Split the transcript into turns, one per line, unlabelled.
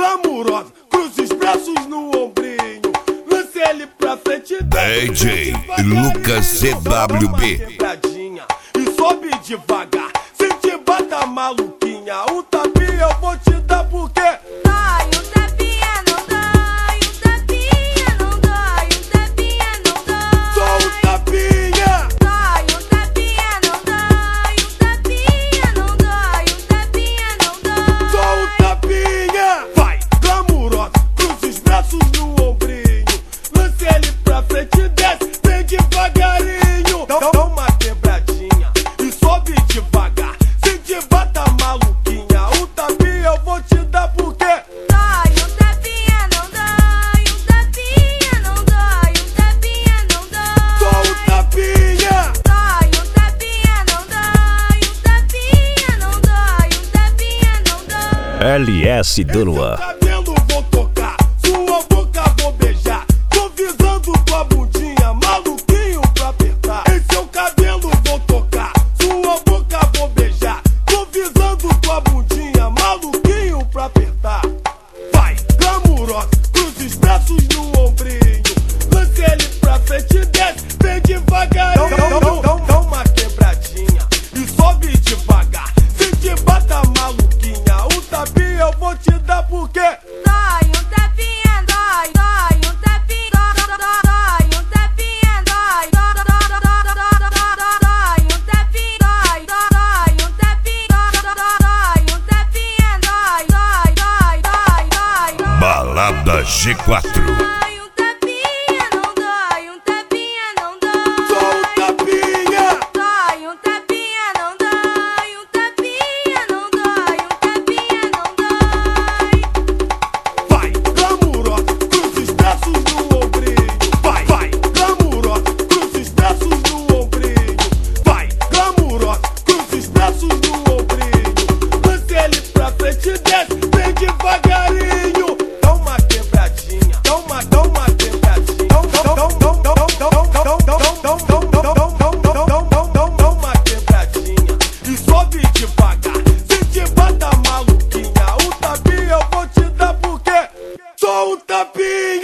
glamurosa, cruza os braços no ombrinho, lance ele pra frente e
DJ Lucas CWB.
E sobe devagar, se te bata maluquinha, um tapinha eu vou te dar porque
dói, um tapinha não dói, um tapinha não dói, um tapinha não dói.
Só um tapinha.
Dói, um tapinha não dói, um tapinha não dói, um tapinha não dói.
Só um tapinha. Vai, glamurosa, cruza os braços no ombrinho, lance ele pra frente e desce bem devagarinho. Dá uma quebradinha e sobe devagar, se te bata maluquinha, um tapinha eu vou te dar porque
dói, um tapinha não dói, um tapinha não dói, um tapinha não dói.
só um tapinha.
Dói, um tapinha não dói, um tapinha não dói, um tapinha não dói.
LS Danoa.
Cabelo vou tocar, sua boca vou beijar, tô visando tua bundinha, maluquinho pra apertar. Em seu cabelo vou tocar, sua boca vou beijar, tô visando tua bundinha, maluquinho pra apertar. Vai, glamurosa, cruza os braços no ombrinho, lance ele pra frente e desce bem devagarinho. Dá uma quebradinha e sobe devagar, se te bata maluquinha, um tapinha eu vou te dar porque
Dói, um tapinha dói, dói, um tapinha dói, um tapinha dói, dói, um tapinha dói, dói, um tapinha dói, um tapinha dói, dói.
Balada G4.
Dói, um tapinha não dói, um tapinha não dói.
só um tapinha.
Dói, um tapinha não dói, um tapinha não dói, um tapinha não dói.
Vai, glamurosa, cruza os braços no ombrinho. Vai, glamurosa, cruza os braços no ombrinho. Vai, glamurosa, cruza os braços no ombrinho, lance ele pra frente e desce bem devagarinho. Dá uma quebradinha, dá uma quebradinha, dá uma quebradinha e sobe devagar, se te bata maluquinha, um tapinha eu vou te dar porque só um tapinha.